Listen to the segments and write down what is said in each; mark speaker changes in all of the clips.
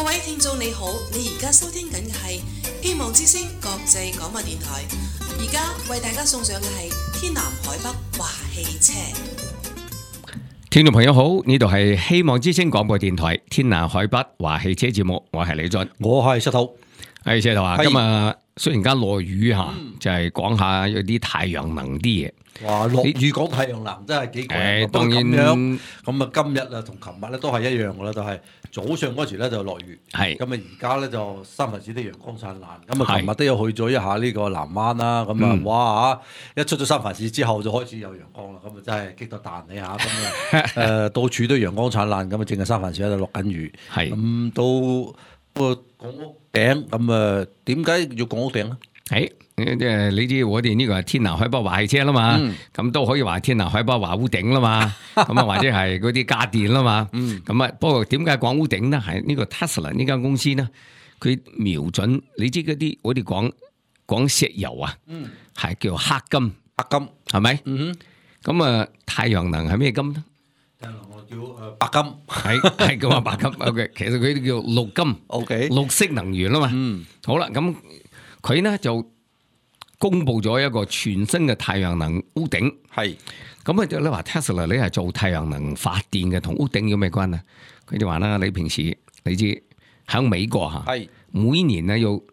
Speaker 1: 各位聽眾你好，你而家收聽緊嘅係希望之聲國際廣播電台，而家為大家送上嘅係天南海北話汽車。
Speaker 2: 聽眾朋友好，呢度係希望之聲廣播電台天南海北話汽車節目，我係李俊，
Speaker 3: 我係石頭，
Speaker 2: 係石頭啊！
Speaker 3: 係
Speaker 2: 今日雖然間落雨吓，就係講下有啲太陽能啲嘢。
Speaker 3: 哇！落雨講太陽能真係幾貴。
Speaker 2: 當然
Speaker 3: 咁啊，今日啊同琴日咧都係一樣噶啦，就係早上嗰時咧就落雨，
Speaker 2: 係
Speaker 3: 咁啊而家咧就三分之啲陽光燦爛。咁啊，琴日都有去咗一下呢個南灣啦。咁啊，哇！一出咗三藩市之後就開始有陽光啦。咁啊真係激到彈你下。咁啊到處都陽光燦爛。咁啊，淨係三藩市喺度落緊雨。
Speaker 2: 係
Speaker 3: 咁到個港屋頂。咁啊，點解要港屋頂咧？
Speaker 2: 誒，你知我哋呢個係天南海北話汽車啦嘛，咁都可以話天南海北話屋頂啦嘛，咁啊或者係嗰啲家電啦嘛，咁啊不過點解講屋頂咧？係呢個 Tesla 呢間公司咧，佢瞄準你知嗰啲我哋講石油啊，係叫黑金，係咪？咁啊太陽能係咩金咧？
Speaker 3: 我叫白金，
Speaker 2: 係叫話白金。OK， 其實佢叫綠金。OK， 綠色能源啦嘛。好啦，咁佢咧就公布咗一個全新嘅太陽能屋頂。係咁啊！你話 Tesla 你係做太陽能發電嘅，同屋頂有咩關啊？佢哋話啦，你平時你知喺美國嚇，每年咧要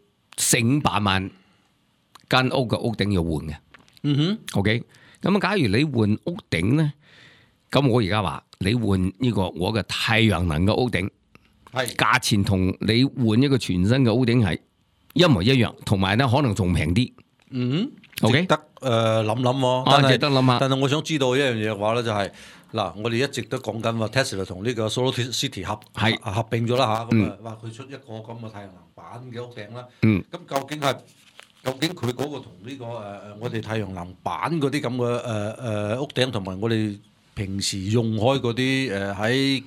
Speaker 2: 400萬間屋嘅屋頂要換嘅。OK， 咁啊，假如你換屋頂咧，咁我而家話你換呢個我嘅太陽能嘅屋頂，價錢同你換一個全新嘅屋頂係一模一樣，同埋咧可能仲平啲。OK，
Speaker 3: 值得諗諗喎。
Speaker 2: 值得諗下。
Speaker 3: 但係我想知道一樣嘢嘅話咧，就係嗱，我哋一直都講緊話 Tesla 同呢個 SolarCity 合併咗啦嚇，咁啊話佢出一個咁嘅太陽能板嘅屋頂啦。咁究竟佢嗰個同呢個我哋太陽能板嗰啲咁嘅屋頂，同埋我哋平時用開嗰啲喺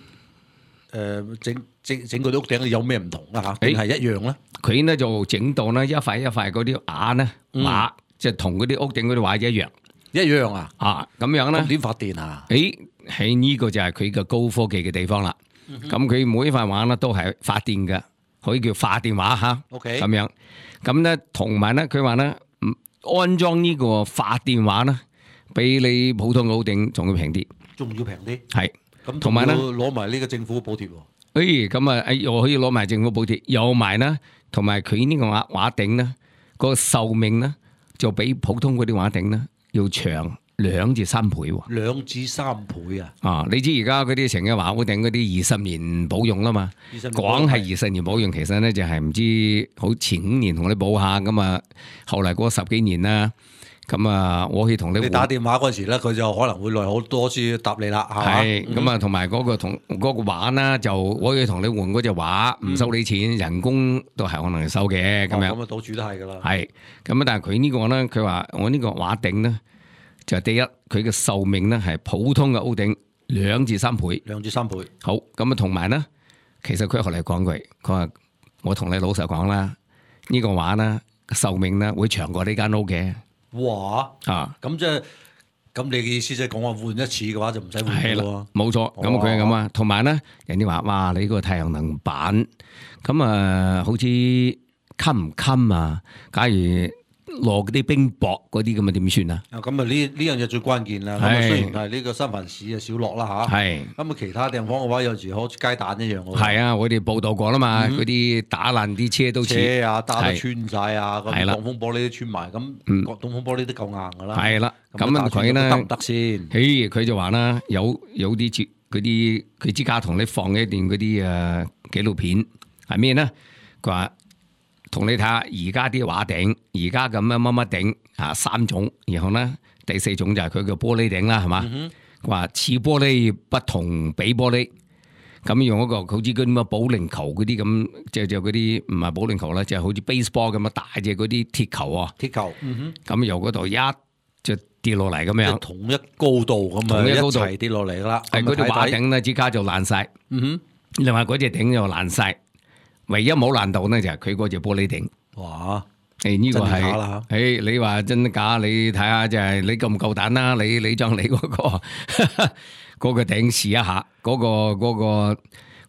Speaker 3: 整嗰啲屋頂有咩唔同啊嚇？定係一樣咧？
Speaker 2: 佢咧就整到咧一塊一塊嗰啲瓦咧即係同嗰啲屋頂嗰啲瓦一樣啊！咁樣咧，
Speaker 3: 點發電啊？
Speaker 2: 喺呢個就係佢嘅高科技嘅地方啦。咁佢每一塊瓦咧都係發電嘅，可以叫發電瓦嚇。OK， 咁樣咁咧，同埋咧，佢話咧安裝呢個發電瓦咧，比你普通嘅屋頂仲要平啲，係咁，同埋咧
Speaker 3: 攞埋呢個政府補貼喎。
Speaker 2: 咁啊，又可以攞埋政府補貼，有埋啦，同埋佢呢個瓦頂咧，個壽命咧就比普通嗰啲瓦頂咧要長2至3倍喎。
Speaker 3: 2至3倍啊！
Speaker 2: 你知而家嗰啲成日話屋頂嗰啲20年保用啦嘛，講係20年保用，其實咧就係唔知好前5年同你保下，咁啊後嚟嗰10幾年啦。咁啊，我可以同你
Speaker 3: 打電話嗰陣時咧，佢就可能會耐好多先答你啦，係
Speaker 2: 咁啊，同埋嗰個畫啦，就我可以同你換嗰隻畫，唔收你錢，人工都係可能收嘅咁樣。
Speaker 3: 咁啊，到處都係噶啦。
Speaker 2: 係咁啊，但係佢呢個咧，佢話我呢個畫頂咧，就第一佢嘅壽命咧係普通嘅屋頂2至3倍。
Speaker 3: 2至3倍。
Speaker 2: 好，咁啊，同埋咧，其實佢後嚟講句，佢話我同你老實講啦，呢個畫咧壽命咧會長過呢間屋嘅。
Speaker 3: 哇！咁即係咁，你嘅意思即係講話換一次嘅話就唔使換嘅喎。
Speaker 2: 冇錯，咁佢係咁啊。同埋咧，人哋話哇，你個太陽能板咁啊，好似襟唔襟啊？假如落嗰啲冰雹嗰啲咁啊，點算啊？
Speaker 3: 咁啊，呢樣嘢最關鍵啦。咁啊，雖然係呢個三藩市啊少落啦嚇。咁啊，其他地方嘅話，有時好似雞蛋一樣喎。
Speaker 2: 係啊，我哋報道過啦嘛，嗰啲打爛啲車都
Speaker 3: 車啊，打得穿晒啊，咁擋風玻璃都穿埋，咁擋風玻璃都夠硬㗎啦。
Speaker 2: 係啦，咁啊佢咧
Speaker 3: 得唔得先？
Speaker 2: 佢就話啦，有啲嗰啲佢之家同你放一段嗰啲紀錄片係咩咧？佢話同你睇下而家啲瓦頂，而家咁樣乜乜頂3種，然後咧第4種就係佢嘅玻璃頂啦，係嘛？話似玻璃不同比玻璃，咁用一個好似嗰啲乜保齡球嗰啲咁，就嗰啲唔係保齡球啦，就係好似 baseball 咁嘅大隻嗰啲鐵球啊，咁由嗰度一就跌落嚟咁樣，
Speaker 3: 同一高度咁啊，一齊跌落嚟啦。
Speaker 2: 係嗰啲瓦頂咧，之家就爛晒。另外嗰隻頂又爛晒。唯一冇爛到咧就係佢嗰隻玻璃頂。
Speaker 3: 哇！
Speaker 2: 呢個係，你話真假？你睇下就係你夠唔夠膽啦？你將你嗰個頂試一下，嗰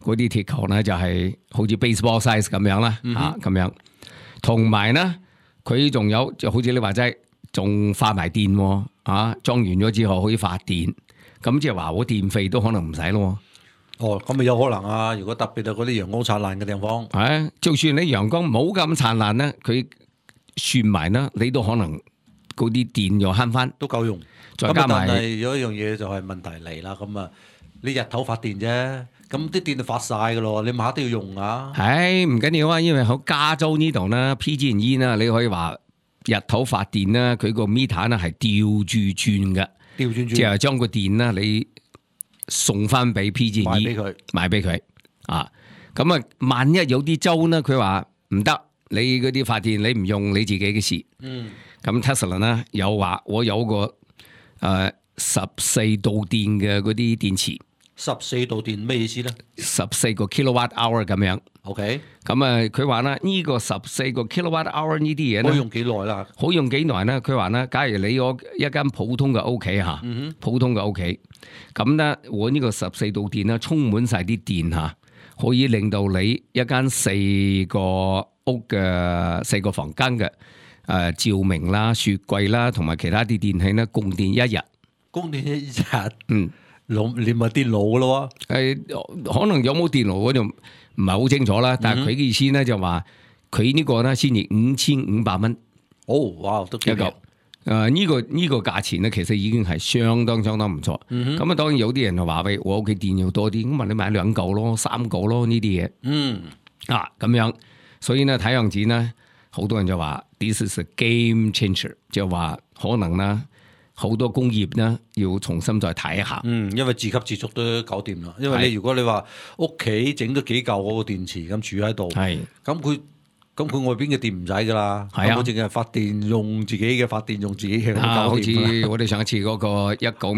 Speaker 2: 嗰啲鐵球咧就係好似 baseball size 咁樣啦，咁樣。同埋咧，佢仲有就好似你話齋，仲發埋電喎，裝完咗之後可以發電，咁即係話我電費都可能唔使咯。
Speaker 3: 哦，咁咪有可能啊！如果特別係嗰啲陽光燦爛嘅地方，
Speaker 2: 係，就算你陽光冇咁燦爛咧，佢算埋啦，你都可能嗰啲電又慳翻，
Speaker 3: 都夠用。
Speaker 2: 再加埋，
Speaker 3: 但係有一樣嘢就係問題嚟啦。咁啊，你日頭發電啫，咁啲電就發晒噶咯，你晚黑都要用啊。
Speaker 2: 係唔緊要啊，因為喺加州呢度啦 ，PG&E 啦，你可以話日頭發電啦，佢個 meter 咧係調住轉嘅，即係將個電啦你送翻俾 PG&E 賣俾佢啊。咁啊，萬一有啲州呢，佢話唔得，你嗰啲發電你唔用你自己嘅事。咁 Tesla 呢有話我有個14度電嘅嗰啲電池。
Speaker 3: 14度電咩意思咧
Speaker 2: ？14個 kilowatt hour 咁樣。
Speaker 3: OK。
Speaker 2: 咁啊，佢話咧呢個14個 kilowatt hour 呢啲嘢咧，
Speaker 3: 可以用幾耐啦？
Speaker 2: 可以用幾耐咧？佢話咧，假如你有一間普通嘅屋企嚇，普通嘅屋企，咁咧我呢個14度電咧充滿晒啲電嚇，可以令到你一間4個屋嘅4個房間嘅照明啦、雪櫃啦同埋其他啲電器咧供電一日。
Speaker 3: 供電一日。你咪電腦咯喎？
Speaker 2: 可能有冇電腦我就唔係好清楚啦。但係佢嘅意思咧就話佢呢個咧先至5500蚊。
Speaker 3: 哦，哇，都幾夠。
Speaker 2: 呢個價錢咧其實已經係相當唔錯。咁啊，當然有啲人就話喂，我屋企電要多啲，咁問你買2嚿咯、3嚿咯呢啲嘢。咁樣，所以呢睇樣子呢，好多人就話 This is a game changer， 就話可能啦。好多工業咧要重新再睇下，
Speaker 3: 因為自給自足都搞掂啦。因為你如果你話屋企整咗幾嚿嗰個電池咁儲喺度，咁佢外邊嘅電唔使噶啦，咁我淨係發電用自己嘅發電用自己嘅。
Speaker 2: 好似我哋上一次嗰個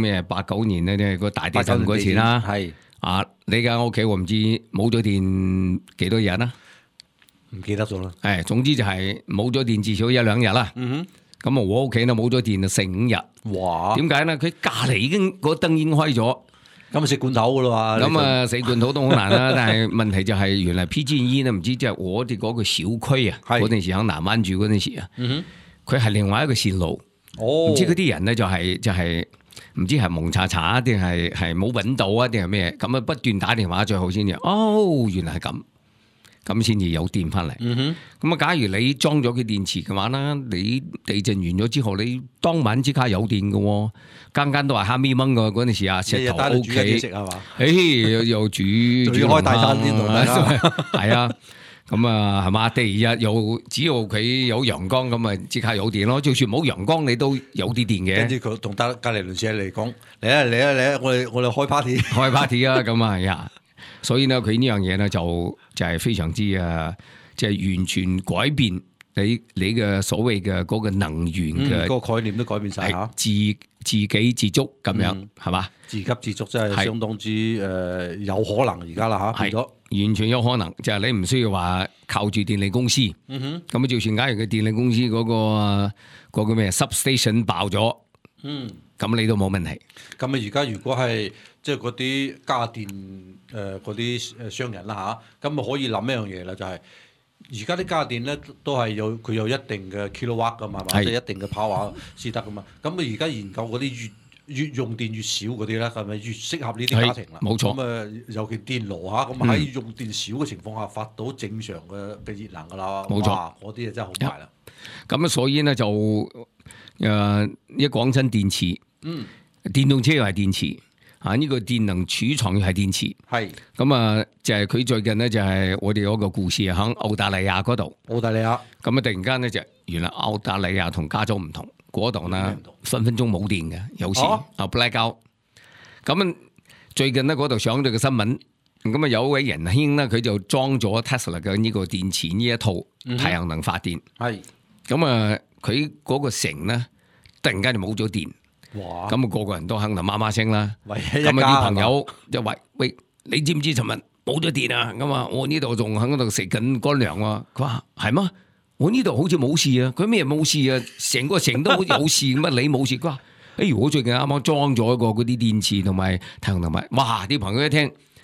Speaker 2: 89年咧，個大地震嗰次啦，你間屋企我唔知冇咗電幾多日啦，
Speaker 3: 唔記得咗啦。
Speaker 2: 總之就係冇咗電至少1-2日啦。咁啊，我屋企咧冇咗電就4-5日。
Speaker 3: 哇！
Speaker 2: 點解咧？佢隔離已經個燈已經開咗，
Speaker 3: 咁食罐頭噶啦嘛。
Speaker 2: 咁啊，食罐頭都好難啦。但係問題就係原來 PG&E 咧，唔知即係我哋嗰個小區啊，嗰陣時喺南灣住嗰陣時啊，佢係另外一個線路。唔知嗰啲人咧就係唔知係蒙查查定係冇揾到啊定係咩？咁啊不斷打電話最好先至。原來係咁。咁先至有電翻嚟。咁啊，假如你裝咗佢電池嘅話啦，你地震完咗之後，你當晚即刻有電嘅，間都係蝦咪蚊嘅嗰陣時啊，石頭 O K。食係嘛？又煮
Speaker 3: 開大餐先同
Speaker 2: 係啊，咁啊係嘛？第二日又只要佢有陽光，咁啊即刻有電咯。就算冇陽光，你都有啲電嘅。
Speaker 3: 跟住佢同隔離鄰舍嚟講，嚟啊！我哋開 party
Speaker 2: 開 party 啊！咁啊呀！所以呢，佢呢樣嘢呢就係非常之即係完全改變你嘅所謂嘅嗰個能源嘅
Speaker 3: 個概念都改變晒嚇，
Speaker 2: 自給自足咁樣係嘛？
Speaker 3: 自給自足真係相當之有可能而家啦嚇，變咗
Speaker 2: 完全有可能，就係你唔需要話靠住電力公司。咁就算假如佢電力公司嗰個咩 substation 爆咗，咁你都冇問題。
Speaker 3: 咁啊，而家如果係即係嗰啲家電嗰啲商人啦嚇，咁啊可以諗一樣嘢啦，就係而家啲家電咧都係佢有一定嘅 kilowatt 噶嘛，或者一定嘅 power 先得噶嘛。咁啊而家研究嗰啲越用電越少嗰啲咧，係咪越適合呢啲家庭啦？
Speaker 2: 冇錯。
Speaker 3: 咁啊，尤其電爐嚇，咁喺用電少嘅情況下發到正常嘅熱能噶啦。
Speaker 2: 冇錯。
Speaker 3: 嗰啲啊真係好快啦。
Speaker 2: 咁啊，所以咧就一講真電池，電動車又係電池。呢個電能儲藏又係電池，咁啊就係佢最近呢，就係我哋嗰個故事喺澳大利亞嗰度。澳大利亞咁啊，突然間呢，就原來澳大利亞同加州唔同，嗰度呢分鐘冇電嘅，有時blackout。咁啊最近呢，嗰度上咗個新聞，咁啊有位仁兄呢，佢就裝咗 Tesla 嘅呢個電池呢一套太陽能發電。咁啊佢嗰個城呢，突然間就冇咗電。咁啊，個個人都肯定媽媽聲啦。咁啊，啲朋友就話：喂，你知唔知尋日冇咗電啊？咁啊，我呢度仲喺度食緊乾糧喎。佢話係嗎？我呢度好似冇事啊。佢咩冇事啊？成個城都好似有事，乜你冇事？佢話：我最近啱啱裝咗一個嗰啲電池同埋太陽能板。哇！啲朋友一聽，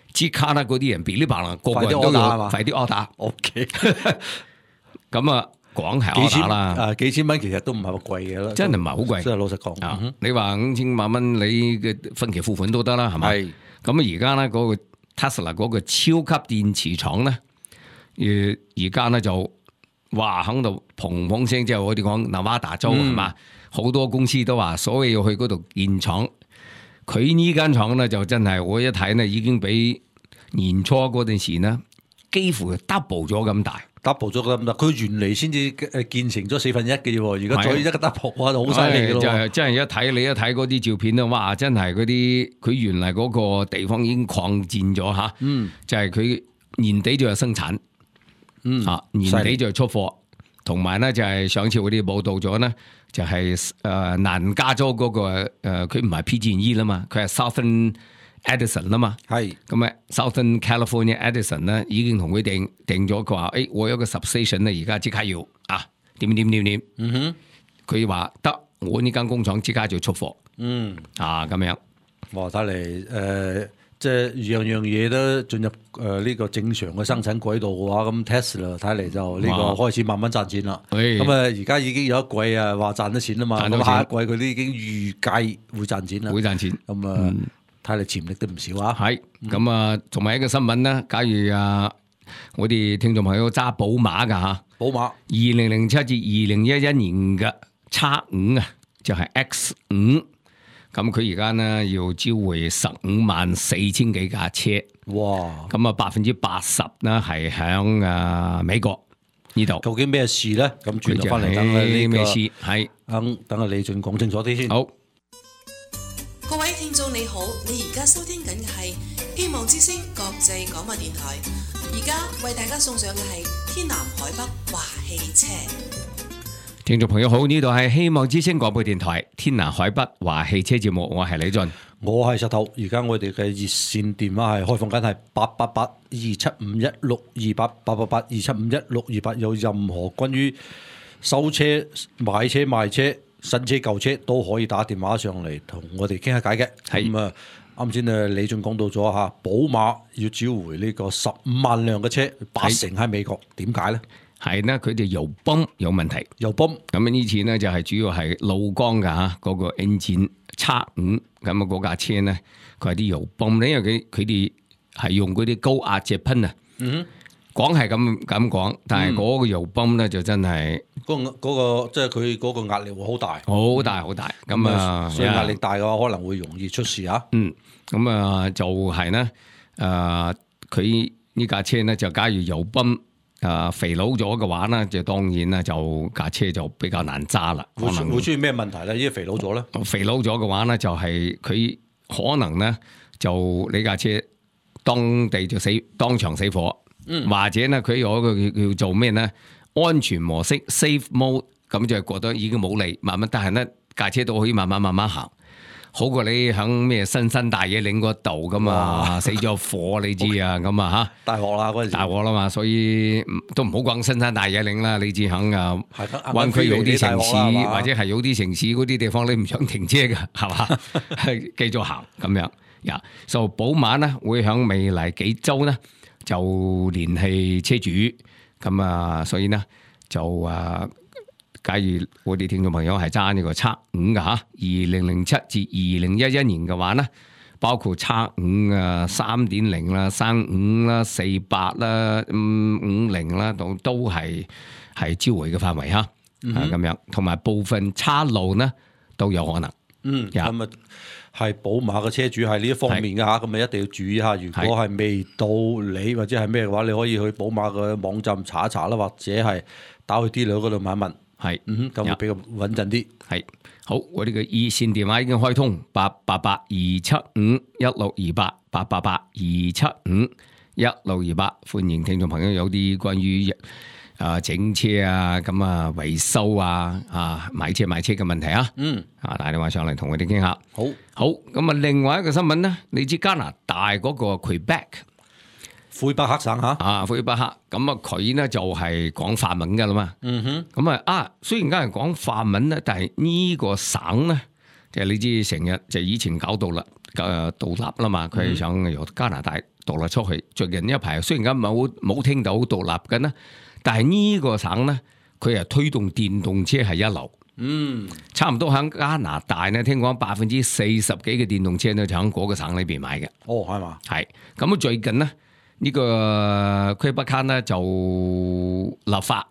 Speaker 2: 支卡啦嗰啲人噼哩啪啦，個個人都要快啲 order。
Speaker 3: OK，
Speaker 2: 咁啊講係 order 啦，
Speaker 3: 幾千蚊其實都唔係好貴嘅啦，
Speaker 2: 真係唔係好貴。
Speaker 3: 真係老實講，
Speaker 2: 你話5000萬蚊你嘅分期付款都得啦，係咪？係。咁啊而家咧嗰個 Tesla 嗰個超級電池廠咧，而家咧就哇喺度砰砰聲，即係我哋講南華大州係嘛，好多公司都話所謂要去嗰度建廠。佢呢間廠咧就真係我一睇呢已經比年初嗰陣時呢幾乎 double 咗咁大。
Speaker 3: double 咗咁大，佢原嚟先至建成咗1/4嘅啫喎，而家再一個 double 哇，好犀利嘅咯。就係
Speaker 2: 真係你一睇嗰啲照片咧，哇！真係嗰啲佢原嚟嗰個地方已經擴展咗嚇，就係佢年底就係生產，年底就係出貨，同埋咧就係上次嗰啲報道咗咧，就係南加州嗰個佢唔係 PG&E 啦嘛，佢係 Southern Edison 啦嘛，係咁啊 Southern California Edison 咧已經同佢定咗，佢話我有個 substation 咧，而家即刻要點，佢話得，我呢間工廠即刻就出貨，咁樣，
Speaker 3: 哇！睇嚟即係樣嘢都進入呢個正常嘅生產軌道嘅話，咁 Tesla 睇嚟就呢個開始慢慢賺錢啦。咁而家已經有一季話賺得錢啦嘛，咁下一季佢都已經預計會賺錢啦。
Speaker 2: 會賺錢。
Speaker 3: 咁睇嚟潛力都唔少啊。
Speaker 2: 係。咁啊，同埋一個新聞啦，假如我哋聽眾朋友揸寶馬㗎嚇，
Speaker 3: 寶馬
Speaker 2: 2007至2011年嘅 X5就係 X5。咁佢而家呢要召回154000幾架車，哇！咁啊80%呢係響美國呢度。究
Speaker 3: 竟咩事咧？咁轉頭翻嚟等呢
Speaker 2: 咩事？係
Speaker 3: 等阿李俊講清楚啲先。
Speaker 2: 好，
Speaker 1: 各位聽眾你好，你而家收聽緊嘅係希望之聲國際廣播電台，而家為大家送上嘅係天南海北華汽車。
Speaker 2: 聽眾朋友好，呢度係希望之聲廣播電台天南海北華汽車節目，我係李俊，
Speaker 3: 我係石頭。而家我哋嘅熱線電話係開放緊，係888-275-1628，888-275-1628。有任何關於收車、買車、賣車、新車、舊車都可以打電話上嚟同我哋傾下偈嘅。咁啊，啱先李俊講到咗嚇，寶馬要召回呢個15萬輛嘅車，80%喺美國，點解咧？
Speaker 2: 係呢，佢哋油泵有問題，
Speaker 3: 油泵
Speaker 2: 咁呢次呢就係主要係路光㗎嚇，嗰個 engine X5咁嗰架車呢，佢係啲油泵咧，因為佢哋係用嗰啲高壓直噴啊，講係咁講，但係嗰個油泵咧就真係
Speaker 3: 嗰個即係佢嗰個壓力會好大，
Speaker 2: 好大咁啊，
Speaker 3: 所以壓力大嘅話可能會容易出事啊。
Speaker 2: 咁啊就係呢，佢呢架車呢，就假如油泵肥佬咗嘅話呢，就當然啦，就架車就比較難揸啦。
Speaker 3: 會出現咩問題咧？因為肥佬咗咧，
Speaker 2: 肥佬咗嘅話呢，就係佢可能呢，就你架車當地就當場死火，或者呢，佢有一個叫做咩呢？安全模式 safe mode， 咁就覺得已經冇力，慢慢，但係呢架車都可以慢慢行。好過你喺咩新大野嶺嗰度咁啊，死咗火你知啊，咁啊嚇
Speaker 3: 大鑊啦嗰陣時，
Speaker 2: 大鑊啦嘛，所以都唔好講新大野嶺啦，你知喺灣區有啲城市或者係有啲城市嗰啲地方你唔想停車嘅係嘛，繼續行咁樣呀。所以寶馬呢會喺未來幾週呢就聯繫車主咁啊，所以呢就假如我哋聽眾朋友係揸呢個 X5 嘅嚇，2007至2011年嘅話呢，包括 X5 3.0啦、35啦、48啦、50啦，都係召回嘅範圍嚇，咁樣，同埋部分叉路呢都有可能。
Speaker 3: 咁啊係寶馬嘅車主係呢一方面嘅嚇，咁啊一定要注意下。如果係未到你或者係咩嘅話，你可以去寶馬嘅網站查一查啦，或者係打去 dealer 嗰度問一問。係，咁會比較穩陣啲。係，
Speaker 2: 好，我哋嘅熱線電話已經開通，888-275-1628，888-275-1628，歡迎聽眾朋友有啲關於整車咁維修買車嘅問題啊。打電話上嚟同我哋傾下。好，咁另外一個新聞呢，你知加拿大嗰個 Quebec。
Speaker 3: 魁北克省嚇，
Speaker 2: 魁北克咁佢呢就係講法文㗎啦嘛。咁雖然梗係講法文咧，但係呢個省呢就係你知成日就以前搞獨立啦嘛，佢係想由加拿大獨立出去。最近一排雖然間冇聽到獨立緊啦，但係呢個省咧，佢係推動電動車係一流。差唔多喺加拿大咧，聽講40%幾嘅電動車咧就喺嗰個省裏邊買嘅。
Speaker 3: 哦，係嘛？
Speaker 2: 係咁啊！最近呢，呢個魁北克咧就立法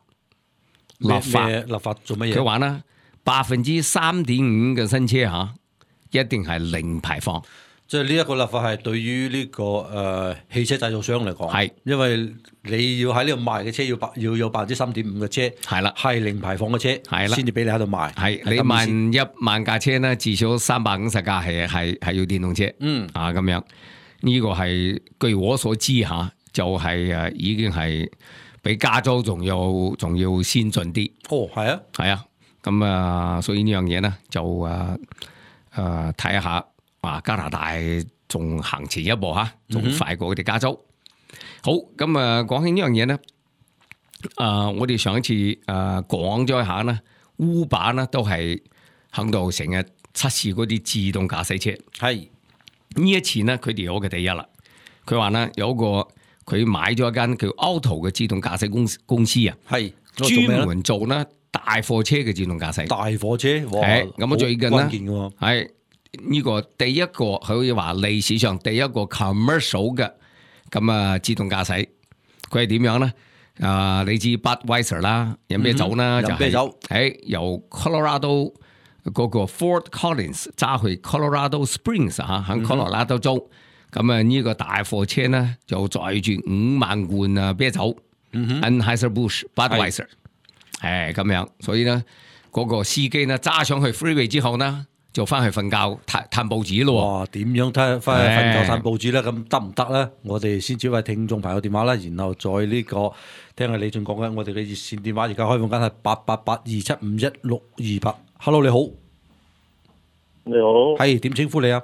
Speaker 3: 做乜嘢？
Speaker 2: 佢話咧3.5%嘅新車嚇一定係零排放。
Speaker 3: 即係呢一個立法係對於呢個汽車製造商嚟講，係因為你要喺呢度賣嘅車要有3.5%嘅車，係啦，係零排放嘅車，係啦，先至俾你喺度賣。係
Speaker 2: 你萬架車咧，至少350架係要電動車。咁樣呢個係據我所知嚇，就係已經係比加州仲要先進啲。
Speaker 3: 哦，係啊，
Speaker 2: 係啊，咁所以呢樣嘢咧就睇下。加拿大仲行前一步嚇，仲快過我哋加州。好，咁講起呢樣嘢咧，我哋上一次講咗一下咧，Uber咧都係喺度成日測試嗰啲自動駕駛車。係呢一次咧，佢哋有嘅第一啦。佢話咧有一個佢買咗一間叫 Auto 嘅自動駕駛公司啊，係專門做咧大貨車嘅自動駕駛。大貨車，哇！咁最近咧係。呢個第一個可以話歷史上第一個 commercial 嘅自動駕駛，佢係點樣咧？你知 Budweiser 啦，飲啤酒啦，就係由 Colorado 嗰個 Fort Collins 揸去 Colorado Springs 喺 Colorado 州。咁呢個大貨車咧就載住5萬罐啤酒，Anheuser-Busch Budweiser，咁樣。所以咧嗰個司機咧揸上去 freeway 之後呢，就翻去瞓覺睇報紙咯。哇！點樣翻去瞓覺睇報紙咧？咁得唔得咧？我哋先接位聽眾朋友電話啦，然後再呢個聽下李俊講緊。我哋嘅熱線電話而家開放緊係8882751628。Hello， 你好。
Speaker 4: 你好。
Speaker 3: 係點稱呼你啊？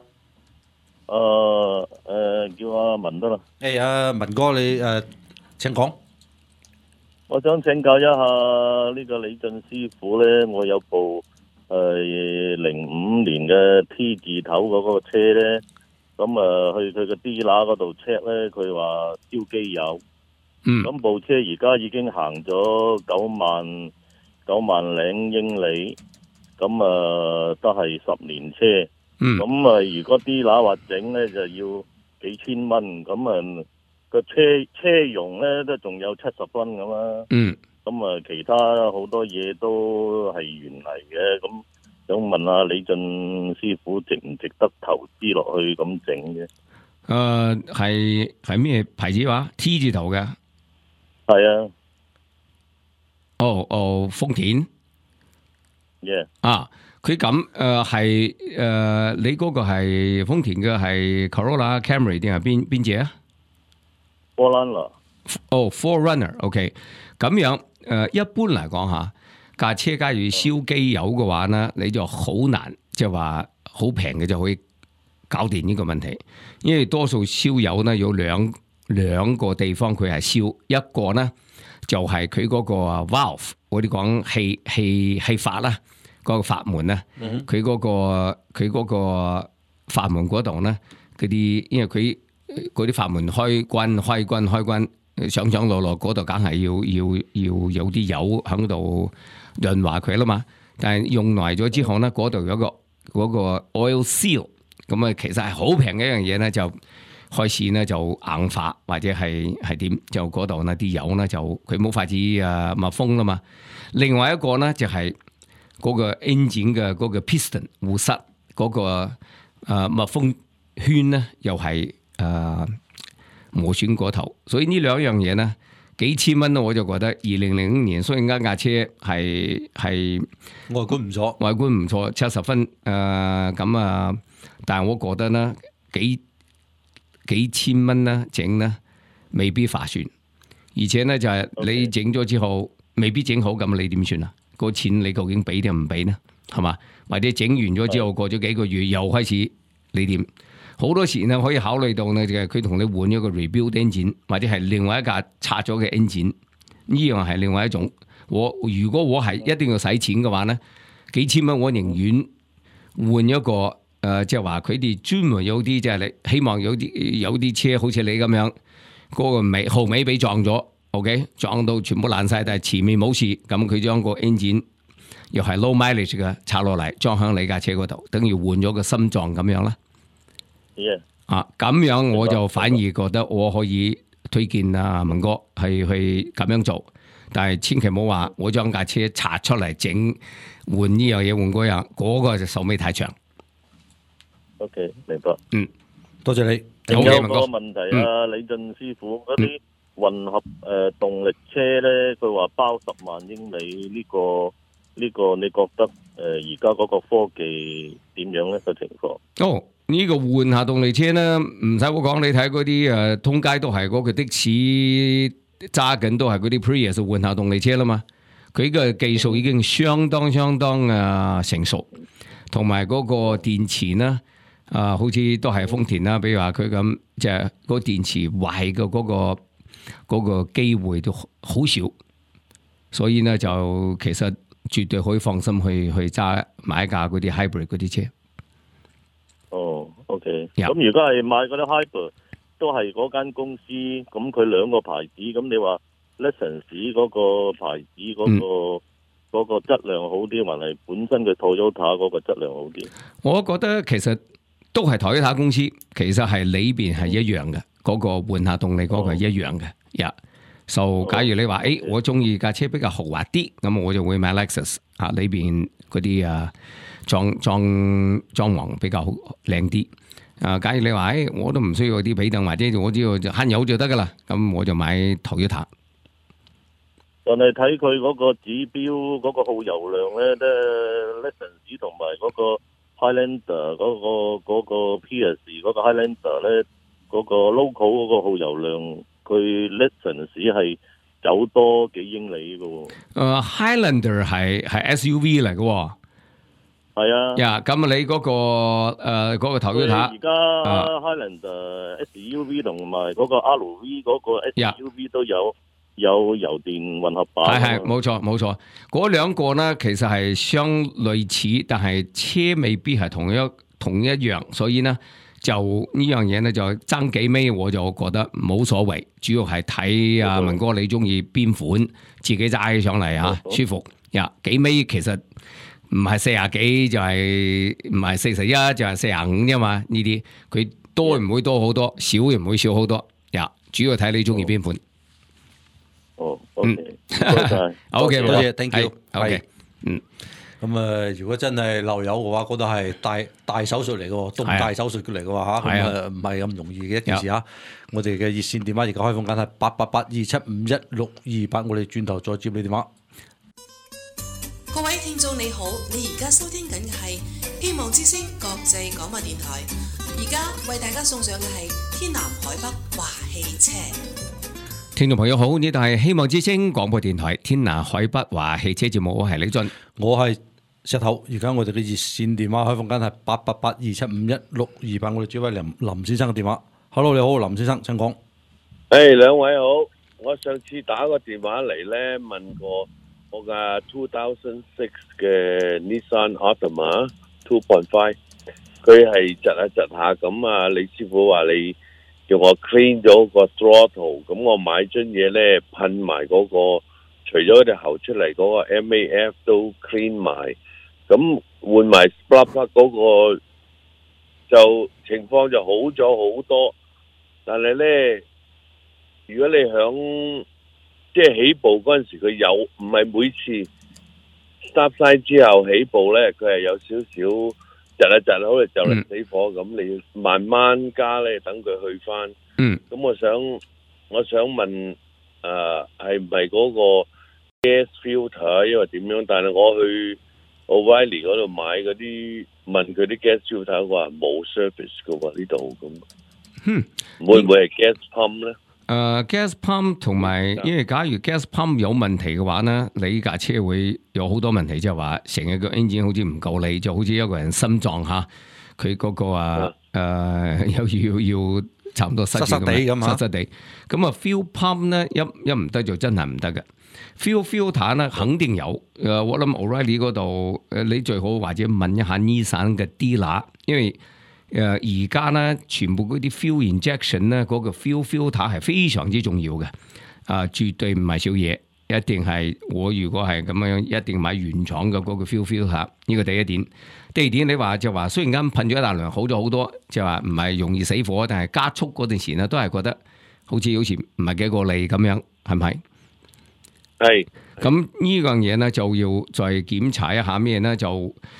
Speaker 4: 叫阿文得啦。
Speaker 3: 阿文哥你請講。
Speaker 4: 我想請教一下呢個李俊師傅咧，我有部05年嘅 T 字頭嗰個車咧，咁去佢個 dealer 嗰度 check 咧，佢話燒機油。咁部車而家已經行咗9萬零英里，咁都係10年車。咁如果 dealer 話整咧就要幾千蚊，咁個車用咧都仲有70分咁啦。咁其他好多嘢都係原嚟嘅，咁想問下李俊師傅值唔值得投資落去咁整嘅？
Speaker 2: 係咩牌子話 ？T 字頭嘅。
Speaker 4: 係啊。
Speaker 2: 豐田。
Speaker 4: Yeah。
Speaker 2: 佢咁係你嗰個係豐田嘅係 Corolla Camry 定係邊隻啊
Speaker 4: ？Forerunner。
Speaker 2: Forerunner。OK。咁樣一般嚟講嚇，架車假如燒機油嘅話呢，你就好難即係話好平嘅就可以搞掂呢個問題，因為多數燒油呢有兩個地方佢係燒，一個呢就係佢嗰個 valve， 我哋講氣閥啦，嗰個閥門咧，佢嗰個閥門嗰度呢，嗰啲因為佢嗰啲閥門開關。上落嗰度梗係要有啲油喺度潤滑佢啦嘛，但係用耐咗之後咧，嗰度有個 oil seal， 咁其實係好平嘅一樣嘢咧，就開始咧就硬化或者係點，就嗰度呢啲油咧就佢冇法子密封啦嘛。另外一個咧就係嗰個 engine 嘅嗰個 piston 護塞嗰個密封圈咧又係磨損過頭，所以呢兩樣嘢呢，幾千蚊我就覺得2005年雖然架車係
Speaker 3: 外觀唔錯
Speaker 2: 70分但係我覺得呢幾千蚊呢整呢未必划算，而且呢就係你整咗之後未必整好，咁你點算啊？個錢你究竟俾定唔俾呢？係嘛？或者整完咗之後過咗幾個月又開始你點？好多時呢可以考慮到呢，就係佢同你換一個 rebuild engine， 或者係另外一架拆咗嘅 engine， 呢樣係另外一種。如果我係一定要使錢嘅話呢，幾千蚊我寧願換一個即係話佢哋專門有啲即係你希望有啲車好似你咁樣，嗰個後尾俾撞咗 ，OK 撞到全部爛晒，但係前面冇事，咁佢將個 engine 又係 low mileage 嘅拆落嚟裝響你架車嗰度，等於換咗個心臟咁樣啦。
Speaker 4: Yeah.
Speaker 2: 咁樣我就反而覺得我可以推薦啊文哥係去咁樣做，但係千祈唔好話我將架車拆出嚟整換呢樣嘢換嗰樣，嗰個就壽命太長。
Speaker 4: OK， 明白。
Speaker 3: 多謝你。
Speaker 4: 仲有個問題啊，李俊師傅，嗰啲混合動力車咧，佢話包10萬英里呢個你覺得而家嗰個科技點樣咧個情況？
Speaker 2: 呢個換下動力車咧，唔使我講，你睇嗰啲通街都係嗰個的士揸緊都係嗰啲 Prius 換下動力車啦嘛，佢嘅技術已經相當成熟，同埋嗰個電池呢，好似都係豐田啦，比如話佢咁，即係嗰個電池壞嘅嗰個機會都好少，所以呢就其實絕對可以放心去買一架嗰啲 hybrid 嗰啲車。
Speaker 4: OK， 咁如果係買嗰啲 hybrid 都係嗰間公司，咁佢兩個牌子，咁你話 Lexus 嗰個牌子嗰個質量好啲，還係本身嘅 Toyota 嗰個質量好啲？
Speaker 2: 我覺得其實都係 Toyota 公司，其實係裏邊係一樣嘅，嗰個換下動力嗰個係一樣嘅。假如你話我中意架車比較豪華啲，咁我就會買 Lexus 裏邊嗰啲裝潢比較靚啲。假如你話我都唔需要啲皮凳，或者我只要慳油就得噶啦，咁我就買 Toyota。
Speaker 4: 但係睇佢嗰個指標嗰個耗油量咧，都 Lexus 同埋嗰個 Highlander 嗰個 Pierce 嗰個 Highlander 咧，嗰個 local 嗰個耗油量，佢 Lexus 係走多幾英里嘅喎。
Speaker 2: Highlander 係 SUV 嚟嘅喎。係啊。咁你嗰個Toyota
Speaker 4: 而家 Highlander SUV 同埋嗰個 RV 嗰個 SUV 都有油電混合版。係
Speaker 2: 冇錯，嗰兩個呢其實係相類似，但係車未必係同一樣，所以呢就呢樣嘢呢就爭幾尾，我就覺得冇所謂，主要係睇文哥你中意邊款，自己揸起上嚟舒服。幾尾其實唔係40幾就係唔係41就係45啫嘛，呢啲佢多唔會多好多，少唔會少好多。主要睇你中意邊款。
Speaker 4: OK，
Speaker 3: 多謝 ，thank you。
Speaker 2: OK，
Speaker 3: 咁如果真係漏油嘅話，嗰度係大手術嚟嘅喎，動大手術嚟嘅話嚇，咁唔係咁容易嘅一件事嚇。我哋嘅熱線電話而家開放緊係88827516288，我哋轉頭再接你電話。
Speaker 1: 各位聽眾你好，你而家收聽緊嘅係希望之聲國際廣播電台，而家為大家送上嘅係天南海北華汽車。
Speaker 2: 聽眾朋友好，呢度係希望之聲廣播電台天南海北華汽車節目，我係李俊，
Speaker 3: 我係石頭。而家我哋嘅熱線電話開放緊係88827516288，我哋接位林先生嘅電話。Hello， 你好，林先生，請講。
Speaker 5: 兩位好，我上次打個電話嚟咧，問過我架2006嘅 Nissan Altima 2.5， 佢係窒下咁李師傅話你叫我 clean 咗個 throttle， 咁我買樽嘢咧噴埋嗰個，除咗隻喉出嚟嗰個 MAF 都 clean 埋，咁換埋 spark plug 嗰個就情況就好咗好多。但係咧，如果你響即係起步嗰陣時，佢有唔係每次 stop sign 之後起步咧，佢係有少少窒好似就嚟死火咁，你要慢慢加咧，等佢去翻。咁我想問係唔係嗰個 gas filter， 因為點樣？但係我去 O'Reilly 嗰度買嗰啲，問佢啲 gas filter， 話冇 service 嘅喎呢度咁。會唔會係 gas pump 咧
Speaker 2: ？gas pump 同埋，因為假如 gas pump 有問題嘅話呢，你架車會有好多問題，即係話成日個 engine 好似唔夠力，就好似一個人心臟嚇，佢嗰個又要差唔多塞住
Speaker 3: 塞塞地咁啊，
Speaker 2: 塞塞地。咁啊 fuel pump 咧一唔得就真係唔得嘅。fuel filter 咧肯定有。我諗 O'Reilly 嗰度你最好或者問一下 Nissan 嘅 dealer， 因為而家咧全部嗰啲 fuel injection 咧嗰個 fuel filter 係非常之重要嘅。絕對唔係少嘢。一定係我如果係咁樣，一定買原廠嘅嗰個 fuel filter。呢個第一點。第二點你話就話，雖然間噴咗一啖涼好咗好多，就話唔係容易死火，但係加速嗰陣時咧都係覺得好似唔係幾過力咁樣，係咪？
Speaker 5: 係。
Speaker 2: 咁呢樣嘢咧就要再檢查一下咩咧？就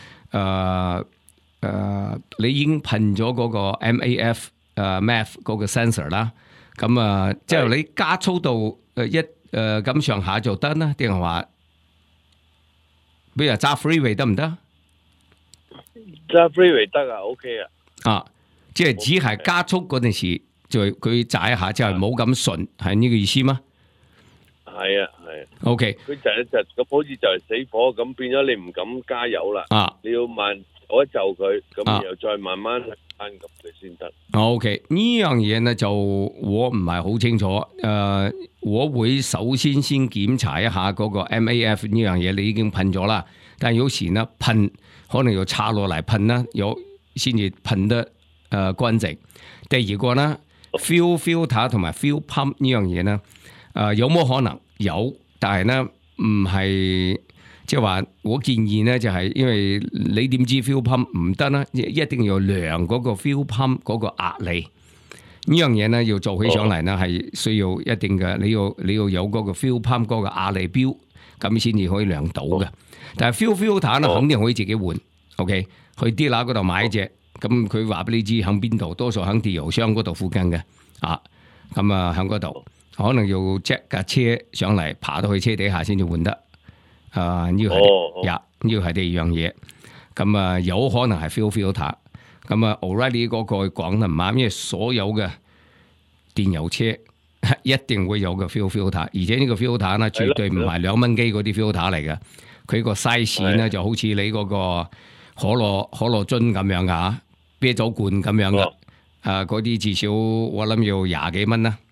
Speaker 2: 你已經噴咗嗰個 MAF 嗰個 sensor 啦。咁即係你加速到咁上下就得啦，定係話，比如揸 freeway 得唔得？
Speaker 5: 揸 freeway 得啊 ，OK 啊。
Speaker 2: 即係只係加速嗰陣時，就佢踩一下，就係冇咁順，係呢個意思嗎？
Speaker 5: 係啊。
Speaker 2: OK。
Speaker 5: 佢窒一窒，咁好似就係死火，咁變咗你唔敢加油啦。你要慢就一就佢，咁又再慢慢按咁佢先得。
Speaker 2: OK， 呢樣嘢呢就我唔係好清楚。我會首先檢查一下嗰個 MAF 呢樣嘢，你已經噴咗啦。但係有時呢噴可能要插落嚟噴啦，有先至噴得乾淨。第二個呢 fuel filter 同埋 fuel pump 呢樣嘢呢，有冇可能有？但係呢唔係。即係話，我建議呢，就係因為你點知 fuel pump 唔得呢？一定要量嗰個 fuel pump 嗰個壓力。呢樣嘢呢，要做起上嚟呢，係需要一定嘅，你要有嗰個 fuel pump 嗰個壓力表，咁先至可以量到嘅。但係 fuel filter 呢，肯定可以自己換。OK， 去啲嗱嗰度買隻，咁佢話俾你知喺邊度，多數喺電油箱嗰度附近嘅。咁喺嗰度可能要 check 架車上嚟，爬到去車底下先至換得。呢個係第二樣嘢，咁有可能係 fuel filter， 咁O'Reilly 嗰個講得唔啱，因為所有嘅電油車一定會有個 fuel filter， 而且呢個 filter 呢絕對唔係2蚊雞嗰啲 filter 嚟嘅，佢個 size 呢就好似你嗰個可樂樽咁樣噶，啤酒罐咁樣嘅，嗰啲至少我諗要20幾蚊啦。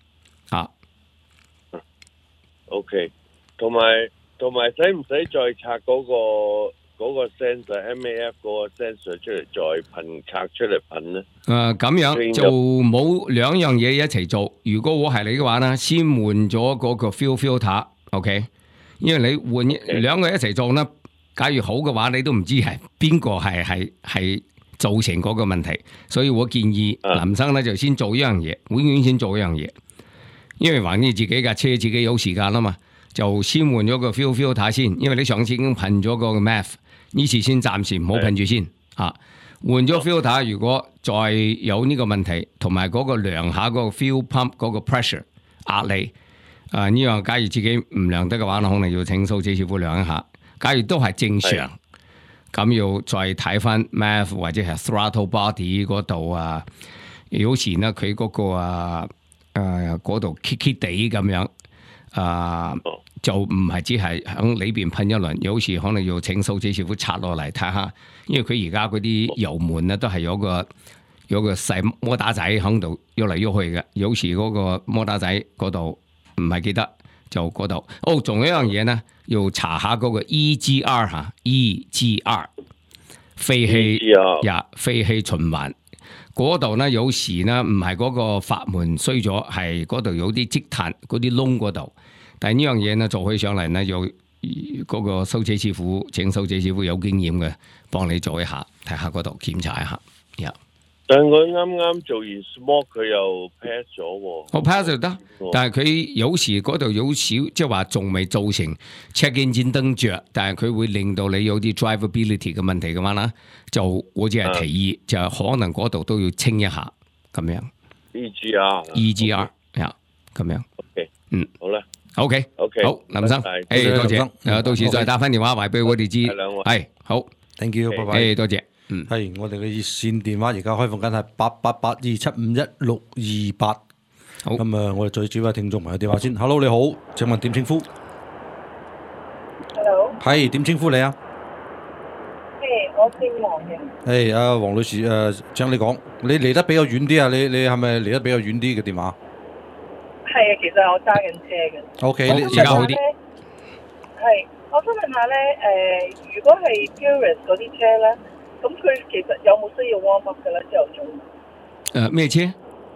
Speaker 5: OK， 同埋使唔使再拆嗰個 sensor MAF 嗰個 sensor 出嚟再拆出嚟噴咧？
Speaker 2: 咁樣就冇兩樣嘢一齊做。如果我係你嘅話咧，先換咗嗰個 fuel filter，OK？因為你換兩個一齊做咧，假如好嘅話，你都唔知係邊個係造成嗰個問題。所以我建議林生咧就先做一樣嘢，永遠先做一樣嘢，因為橫掂自己架車自己有時間啦嘛。就先換咗個 fuel filter 先，因為你上次已經噴咗個 MAF， 呢次先暫時唔好噴住先。換咗 filter， 如果再有呢個問題，同埋嗰個量下嗰個 fuel pump 嗰個 pressure 壓力，呢樣假如自己唔量得嘅話，可能要請蘇姐師傅量一下。假如都係正常，咁要再睇翻 MAF 或者係 throttle body 嗰度有時呢佢嗰個嗰度 kick 地咁樣。就唔係只係喺裏邊噴一輪，有時可能要請蘇姐師傅拆落嚟睇下，因為佢而家嗰啲油門咧都係有個細摩打仔喺度喐嚟喐去嘅，有時嗰個摩打仔嗰度唔係記得就嗰度。仲有一樣嘢咧，要查下嗰個 EGR 嚇 ，EGR 廢氣循環嗰度咧，有時咧唔係嗰個閥門衰咗，係嗰度有啲積碳嗰啲窿嗰度。但係呢樣嘢呢，做起上嚟呢，有嗰個蘇姐師傅，請蘇姐師傅有經驗嘅，幫你做一下，睇下嗰度檢查一下。
Speaker 5: 但係佢啱啱做完 smoke， 佢又 pass 咗喎。
Speaker 2: 我 pass 就得，但係佢有時嗰度有少，即係話仲未造成 check engine 燈着，但係佢會令到你有啲 drivability 嘅問題嘅話啦，就我只係提議，就可能嗰度都要清一下咁樣。EGR 咁樣。
Speaker 5: OK， 好啦。
Speaker 2: OK， 好，林生，多謝，到時再打翻電話話俾我哋知，係好
Speaker 3: ，thank you，拜拜，
Speaker 2: 多謝，
Speaker 3: 係我哋嘅熱線電話而家開放緊係8882751628，好，咁我哋最主要嘅聽眾朋友電話先 ，Hello 你好，請問點稱呼
Speaker 6: ？Hello，
Speaker 3: 係點稱呼你啊？
Speaker 6: 我姓黃嘅。
Speaker 3: 阿黃女士，請你講，你離得比較遠啲啊？你係咪離得比較遠啲嘅電話？
Speaker 6: 係啊，其實我揸緊車嘅。
Speaker 3: OK，
Speaker 2: 你而家好啲。
Speaker 6: 係，我想問下咧，如果係 Prius 嗰啲車咧，咁佢其實有冇需要 warm up 嘅咧？朝頭早。
Speaker 2: 咩車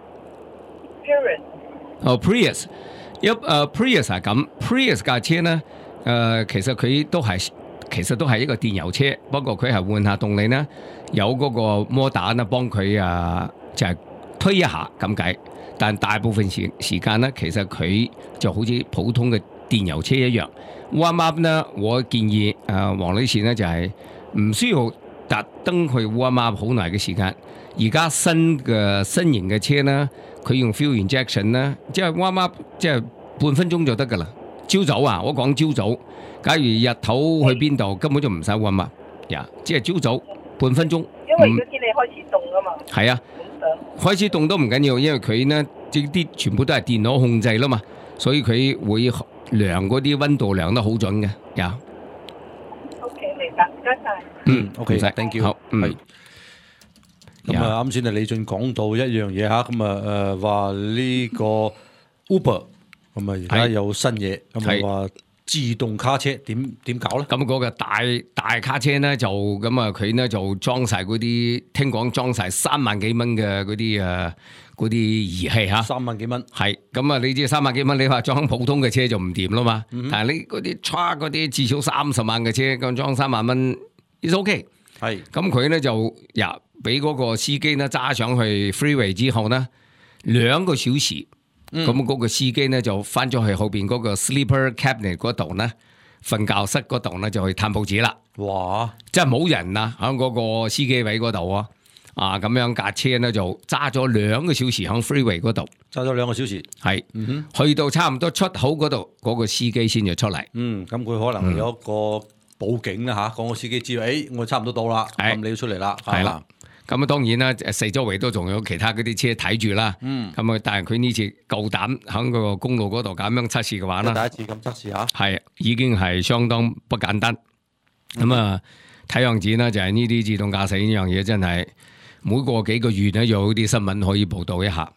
Speaker 6: Prius。
Speaker 2: Prius，Prius 係咁 ，Prius 架車咧，其實佢都係一個電油車，不過佢係換下動力咧，有嗰個摩打咧幫佢就係推一下咁解。但大部分時間咧，其實佢就好似普通嘅電油車一樣。warm up 呢，我建議黃女士呢就係唔需要特登去 warm up 好耐嘅時間。而家新型嘅車呢，佢用 fuel injection 呢，即係 warm up 即係半分鐘就得㗎啦。朝早啊，我講朝早。假如日頭去邊度，根本就唔使 warm up，即係朝早半分鐘。
Speaker 6: 因為個天氣開始凍㗎嘛。係
Speaker 2: 啊，開始凍都唔緊要，因為佢呢啲全部都係電腦控制啦嘛，所以佢會量嗰啲溫度量得好準嘅。
Speaker 6: OK， 明白，唔該晒。
Speaker 3: OK，thank you。好，係。咁啱先李俊講到一樣嘢嚇，咁話呢個 Uber 咁而家有新嘢，咁話自動卡車點搞咧？咁
Speaker 2: 嗰個大卡車咧就咁佢咧就裝晒嗰啲，聽講裝晒3萬幾蚊嘅嗰啲儀器嚇。
Speaker 3: 3萬幾蚊。
Speaker 2: 係咁你知3萬幾蚊，你話裝普通嘅車就唔掂啦嘛。但係你嗰啲 truck 嗰啲至少30萬嘅車，咁裝3萬蚊 is OK。係。咁佢咧就俾嗰個司機咧揸上去 freeway 之後呢，2個小時。咁嗰個司機咧就翻咗去後邊嗰個 sleeper cabinet 嗰度咧，瞓覺室嗰度咧就去睇報紙啦。哇！即係冇人啊，喺嗰個司機位嗰度咁樣架車咧就揸咗2個小時喺 freeway 嗰度，
Speaker 3: 揸咗2個小時。係，
Speaker 2: 去到差唔多出口嗰度，嗰個司機先至出嚟。
Speaker 3: 咁佢可能有一個報警啦嚇，講個司機知道，我差唔多到啦，咁你要出嚟啦。係啦。咁當然啦，四周圍都仲有其他嗰啲車睇住啦。但係佢呢次夠膽喺個公路嗰度咁樣測試嘅話咧， 第一次咁測試下，
Speaker 2: 係已經係相當不簡單。睇樣子呢，就係呢啲自動駕駛呢樣嘢真係每過幾個月咧有啲新聞可以報導一下。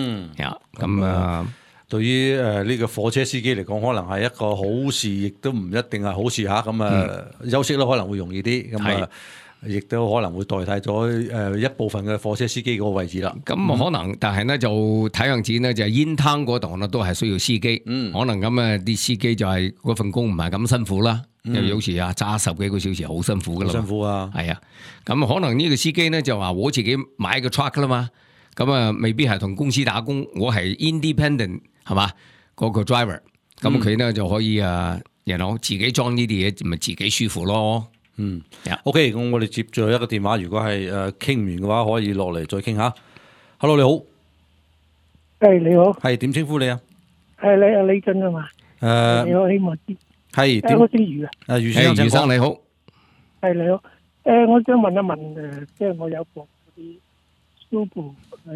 Speaker 3: 對於呢個貨車司機嚟講，可能係一個好事，亦都唔一定係好事嚇。休息咧可能會容易啲。亦都可能會代替咗一部分嘅貨車司機嗰個位置啦。
Speaker 2: 咁可能，但係咧就睇樣子咧，就係煙灘嗰度咧都係需要司機。可能咁啲司機就係嗰份工唔係咁辛苦啦。因為有時揸10幾個小時好辛苦噶啦。
Speaker 3: 辛苦啊！
Speaker 2: 係啊，咁可能呢個司機咧就話我自己買個 truck 啦嘛，咁未必係同公司打工，我係 independent 係嘛嗰個 driver，咁佢咧就可以自己裝呢啲嘢，咪自己舒服咯。
Speaker 3: OK， 咁我哋接住一個電話，如果係傾唔完嘅話，可以落嚟再傾下。Hello， 你好。
Speaker 6: 你好。
Speaker 3: 係點稱呼你啊？
Speaker 6: 係你李俊啊嘛。你好，希望知。
Speaker 3: 係。
Speaker 6: 我姓余啊。
Speaker 3: 余先生，
Speaker 2: 余生你好。
Speaker 6: 係你好。我想問一問即係我有部嗰啲 Subaru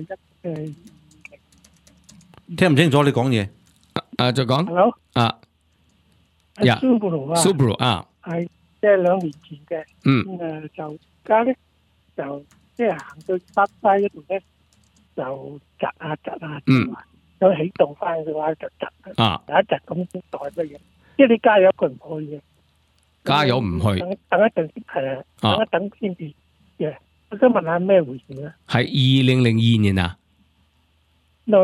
Speaker 3: 聽唔清楚你講嘢？
Speaker 2: 再講。
Speaker 6: Hello。
Speaker 2: Subaru 啊。Subaru 啊。
Speaker 6: 係。即係2年前嘅，就而家咧就即係行到北西嗰度咧，就窒下，有起動翻嘅話就窒，有一窒咁先代乜嘢？即係你加油佢唔去嘅，
Speaker 2: 加油唔去，
Speaker 6: 等一陣係等一等先至嘅。我想問下咩回事咧？
Speaker 2: 係2002年啊
Speaker 6: ？No，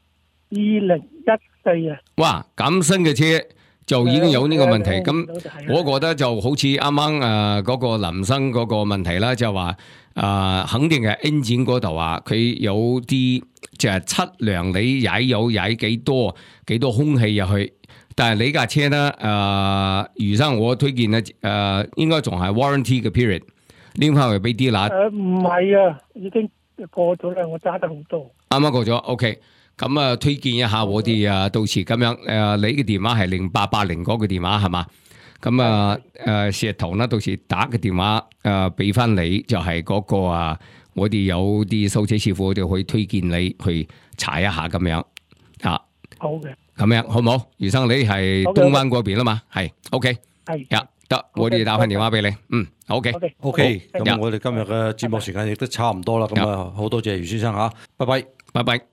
Speaker 6: 2014啊！
Speaker 2: 哇，咁新嘅車。就已經有呢個問題，咁我覺得就好似啱啱嗰個林生嗰個問題啦，就話肯定係 engine 嗰度佢有啲就係測量你踩油踩幾多空氣入去，但係你架車咧余生我推薦咧應該仲係 warranty 嘅 period， 拎翻去俾啲啦。
Speaker 6: 唔係啊，已經過咗啦，我揸得好多。
Speaker 2: 啱啱過咗 ，OK。咁推薦一下我哋到時咁樣你嘅電話係0880嗰個電話係嘛？咁石頭呢，到時打個電話俾翻你，就係嗰個我哋有啲修車師傅，我哋可以推薦你去查一下咁樣好嘅，咁樣好唔好？余生你係東灣嗰邊啦嘛？係 OK，係得，我哋打返電話俾你。OK，
Speaker 3: 咁我哋今日嘅節目時間亦都差唔多啦。咁啊，好多謝余先生嚇，拜拜，
Speaker 2: 拜拜。